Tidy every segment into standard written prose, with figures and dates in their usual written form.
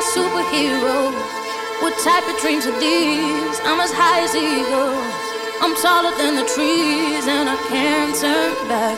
superhero. What type of dreams are these? I'm as high as eagles. I'm taller than the trees and I can't turn back.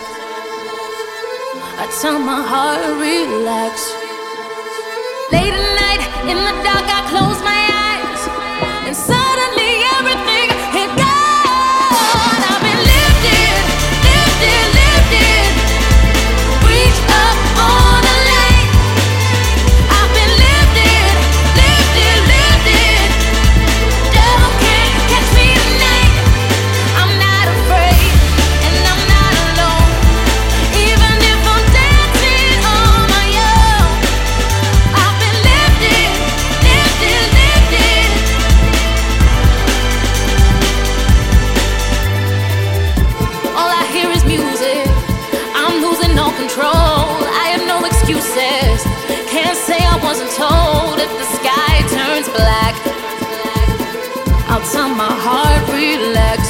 I tell my heart, relax. Late at night, in the dark, I close my eyes, and suddenly everything had gone. I've been lifted, lifted, lifted. Reach up on a light. I've been lifted, lifted, lifted. Devil can't catch me tonight. I'm not afraid, and I'm not alone. Even if I'm dancing on my own, I've been lifted, lifted, lifted. All I hear is music. I'm losing all control. I have no excuses. Can't say I wasn't told. If the sky turns black, I'll tell my heart, relax.